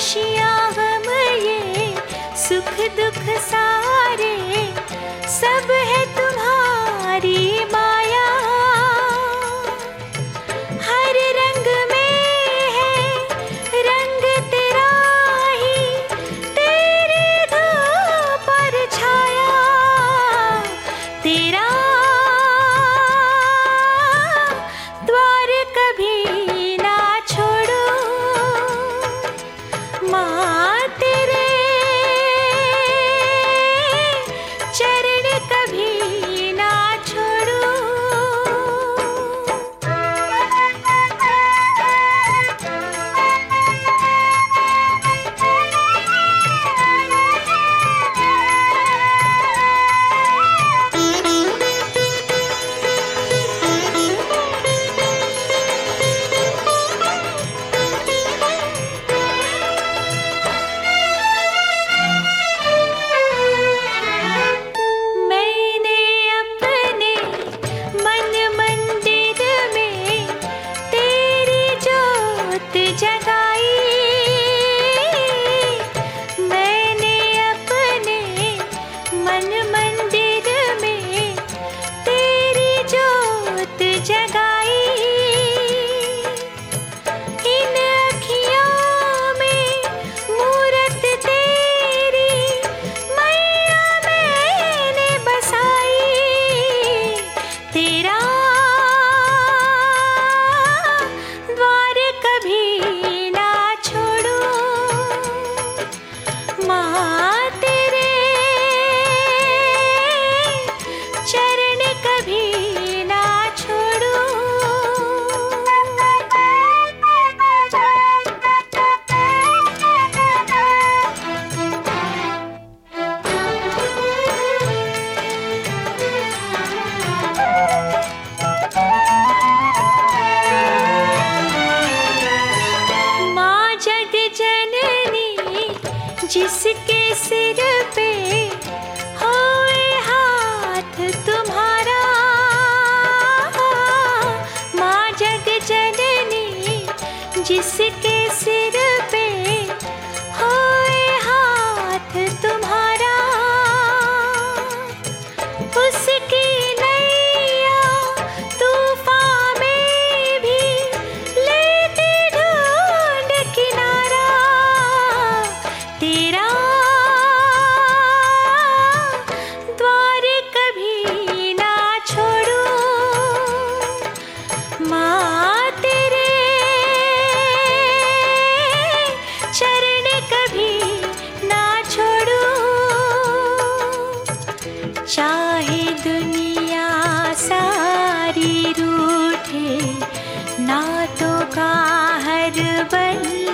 खुशियाँ गम ये सुख दुख सारे सब है तुम्हारी माया। हर रंग में है रंग तेरा ही, तेरी धूप पर छाया तेरा द्वार कभी ना छोड़ो माँ, तेरे चरण कभी ना छोड़ो। मैंने अपने मन मंदिर में तेरी जोत जगाई। मैंने अपने मन मंदिर में तेरी जोत जगाई। इन अखियों में मूरत तेरी मैया मैंने बसाई। तेरा द्वार कभी ना छोड़ो माँ, तेरे चरण कभी ना छोड़ो। माँ जग जननी जिसके सिर पे होए हाथ तुम्हारा। माँ जग जननी जिसके सिर पे होए हाथ तुम्हारा। उसकी नैया तूफान में भी लेती ढूंढ किनारा। तेरा द्वार कभी ना छोड़ो माँ, तेरे चरण कभी ना छोड़ो। चाहे दुनिया सारी रूठे, नातों का हर बन